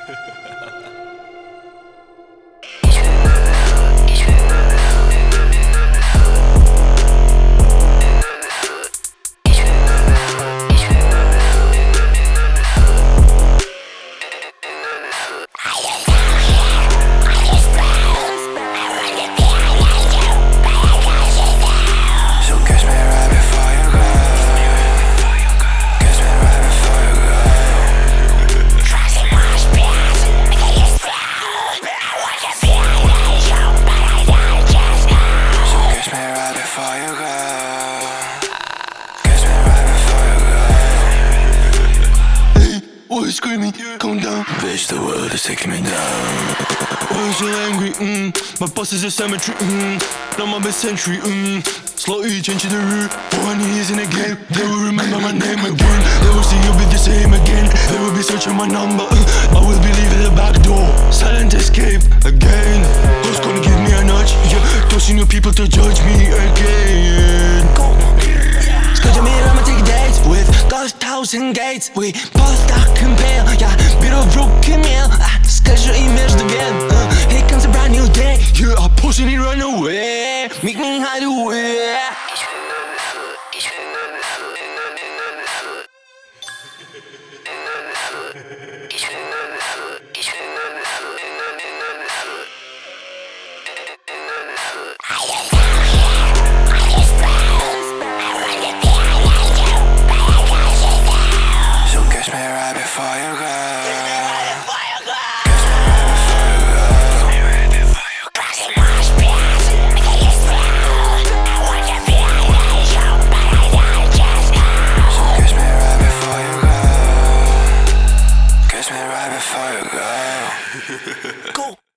Always screaming, calm down. Bitch, the world is taking me down. Why so angry? My boss is a cemetery. Not my best century. Slowly changing the route. For 1 years in the game, they will remember my name again. They will see you be the same again. They will be searching my number. I will be leaving the back door. Silent escape again. Who's gonna give me a nudge? Yeah, tossing new people to judge me again. Скажи мне, I'ma take dates with 1,000 gates. We both stuck in pale. Я беру в руки мел. Скажу им между вен. Here comes a brand new day. You are pushing it, run away. Make me hide away. Right before you go. Go.